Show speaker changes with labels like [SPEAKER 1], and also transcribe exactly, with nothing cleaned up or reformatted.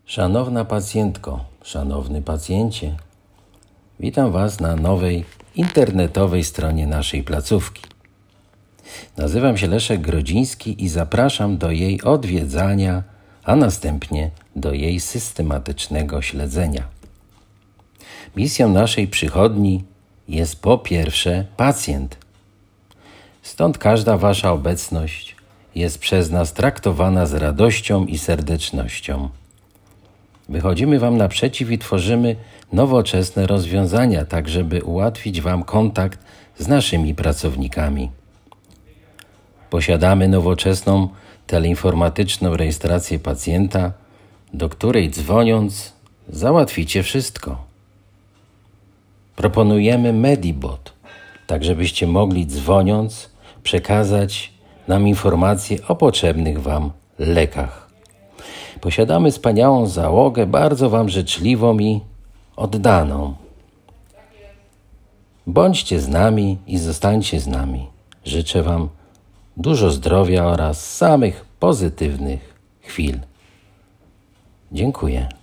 [SPEAKER 1] Szanowna pacjentko, szanowny pacjencie, witam Was na nowej internetowej stronie naszej placówki. Nazywam się Leszek Grodziński i zapraszam do jej odwiedzania, a następnie do jej systematycznego śledzenia. Misją naszej przychodni jest po pierwsze pacjent. Stąd każda Wasza obecność jest przez nas traktowana z radością i serdecznością. Wychodzimy Wam naprzeciw i tworzymy nowoczesne rozwiązania, tak żeby ułatwić Wam kontakt z naszymi pracownikami. Posiadamy nowoczesną teleinformatyczną rejestrację pacjenta, do której dzwoniąc załatwicie wszystko. Proponujemy Medibot, tak żebyście mogli dzwoniąc przekazać nam informacje o potrzebnych Wam lekach. Posiadamy wspaniałą załogę, bardzo Wam życzliwą i oddaną. Bądźcie z nami i zostańcie z nami. Życzę Wam dużo zdrowia oraz samych pozytywnych chwil. Dziękuję.